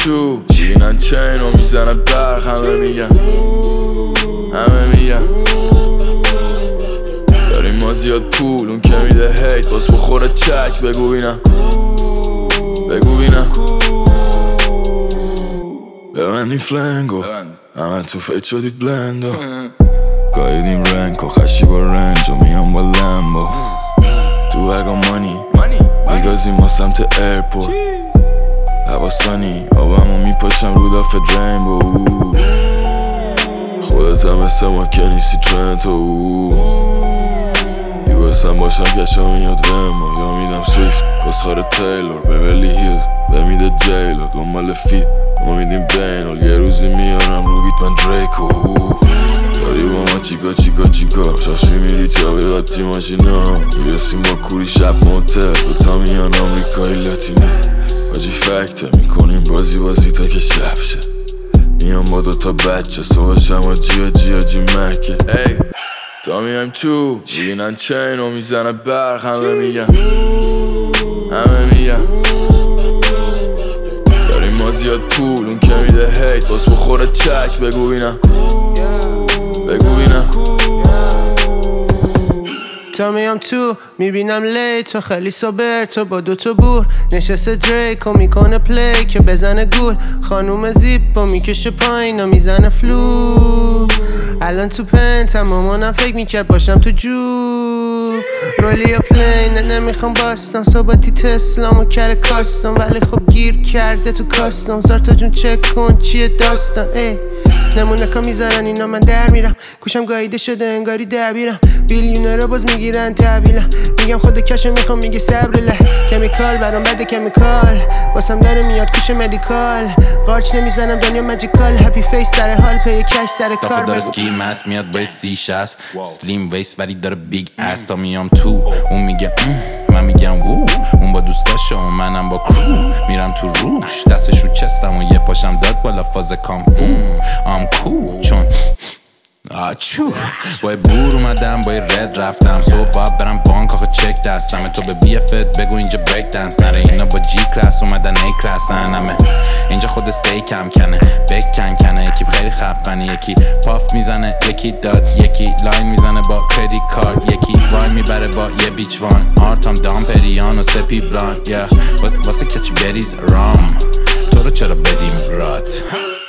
تو شیرینن چین و میزنن برق همه میگن داریم ما زیاد پول اون که میده هیت باز بخوره چک بگو بینم ببندیم فلنگو همه تو فیت شدید بلندو گایدیم رنگ و خشی با رنج و میام با لمبو تو اگا مانی میگازیم ما سمت ایرپورت حواسانی آبمو میپاشم رو دافت رینبو خودت هم مثل ما کنیسی ترنتو یوسم باشم کشم میاد ویمو یا میدم سویفت کسخار تیلور ببلی هیلز بمیده جیلو دنبال فیت ما میدیم بینال یه روزی میارم رو بیت من دریکو داری با ما چیکار شاشی میری چاقی قطی ماشینا میرسیم با کوری شب موتر دوتا میان آمریکایی لاتینه باجی فکته میکنیم بازی تا که شب شه میام با دوتا بچه صبحشم و جی مکه ای تا میایم تو میبینن چین و میزنن برق همه میگن داریم ما زیاد پول اون که میده هیت باز بخوره چک بگو بینم تا میام تو میبینم لیت تو خیلی سوبر تو با دوتا بور نشسته دریک و میکنه پلی که بزنه گول خانوم زیپ و میکشه پایین و میزنه فلو الان تو پنت مامانم فکر میکرد باشم تو جو رولیا پلین نمیخوام باستم صحبتی تسلام و کره کاستم ولی خب گیر کرده تو کاستم زارتا جون چک کن چیه داستان ای نمونه که میذارن اینا من در میرم گوشم گاییده شده انگاری دبیرم بیلیونر باز میگیرن تحویلم میگم خود کشو میخوام میگه صبر له کمیکال برام بده کمیکال واسم داره میاد کوش مدیکال قارچ نمیزنم دنیا ماجیکال هپی فیس سر حال پی کش سر کار داره سکی مست میاد با C60 سلیم ویست ولی داره بیگ اس تا میام تو اون میگه من میگم وو اون با دوستاشه و منم با کرو میرم تو روش دستش رو چستم و یه پاشم داد بالا فاز کامفو cool چون آچو با بور اومدم با رد رفتم صبح باید برم بانک آخه چک دستم تو به BFت بگو اینجا بریک دنس نره اینا با G کلاس اومدن A کلاس همه اینجا خود استیکم کنه بک کنه یکی خیلی خفنه یکی پاف میزنه یکی داد یکی لاین میزنه با کردیت کارت یکی وای میبره با یه بیچ وان آرتام دامپریان و سپی بلان واسه کچی بریز رام تو رو چرا بدیم رات